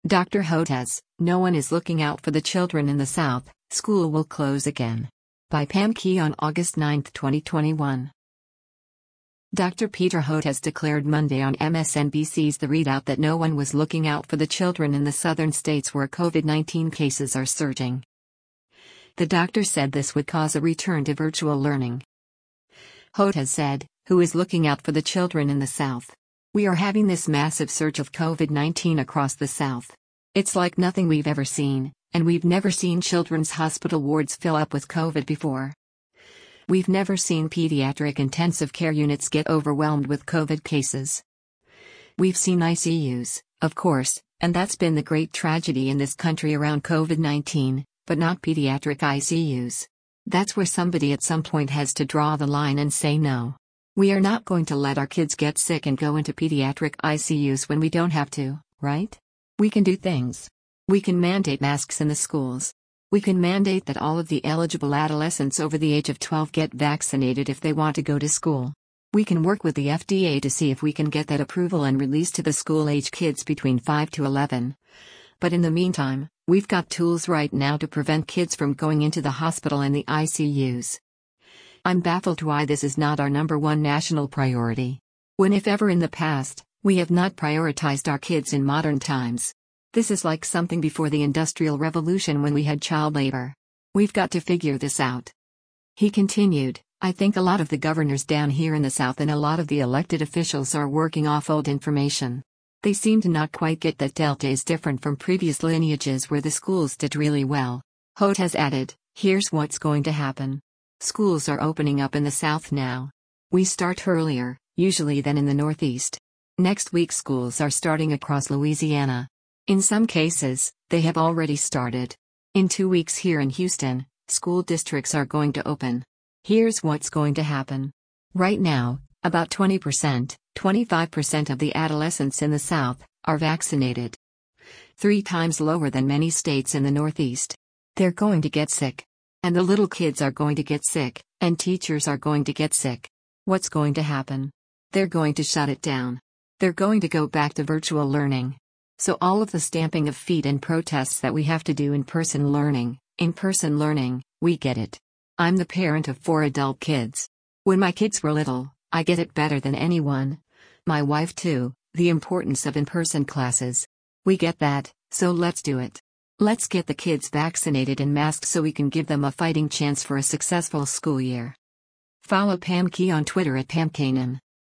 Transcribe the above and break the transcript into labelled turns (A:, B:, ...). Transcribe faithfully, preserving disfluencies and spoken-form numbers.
A: Doctor Hotez, no one is looking out for the children in the South, school will close again. By Pam Key on August ninth, twenty twenty-one. Doctor Peter Hotez declared Monday on M S N B C's The Readout that no one was looking out for the children in the southern states where COVID nineteen cases are surging. The doctor said this would cause a return to virtual learning. Hotez said, "Who is looking out for the children in the South? We are having this massive surge of COVID nineteen across the South. It's like nothing we've ever seen, and we've never seen children's hospital wards fill up with COVID before. We've never seen pediatric intensive care units get overwhelmed with COVID cases. We've seen I C Us, of course, and that's been the great tragedy in this country around COVID nineteen, but not pediatric I C Us. That's where somebody at some point has to draw the line and say no. We are not going to let our kids get sick and go into pediatric I C Us when we don't have to, right? We can do things. We can mandate masks in the schools. We can mandate that all of the eligible adolescents over the age of twelve get vaccinated if they want to go to school. We can work with the F D A to see if we can get that approval and release to the school-age kids between five to eleven. But in the meantime, we've got tools right now to prevent kids from going into the hospital and the I C Us. I'm baffled why this is not our number one national priority. When, if ever in the past, we have not prioritized our kids in modern times. This is like something before the Industrial Revolution when we had child labor. We've got to figure this out." He continued, "I think a lot of the governors down here in the South and a lot of the elected officials are working off old information. They seem to not quite get that Delta is different from previous lineages where the schools did really well." Hotez added, "Here's what's going to happen. Schools are opening up in the South now. We start earlier, usually than in the Northeast. Next week schools are starting across Louisiana. In some cases, they have already started. In two weeks here in Houston, school districts are going to open. Here's what's going to happen. Right now, about twenty percent, twenty-five percent of the adolescents in the South are vaccinated. Three times lower than many states in the Northeast. They're going to get sick. And the little kids are going to get sick, and teachers are going to get sick. What's going to happen? They're going to shut it down. They're going to go back to virtual learning. So all of the stamping of feet and protests that we have to do in-person learning, in-person learning, we get it. I'm the parent of four adult kids. When my kids were little, I get it better than anyone. My wife too, the importance of in-person classes. We get that, so let's do it. Let's get the kids vaccinated and masked so we can give them a fighting chance for a successful school year." Follow Pam Key on Twitter at Pam Kanan.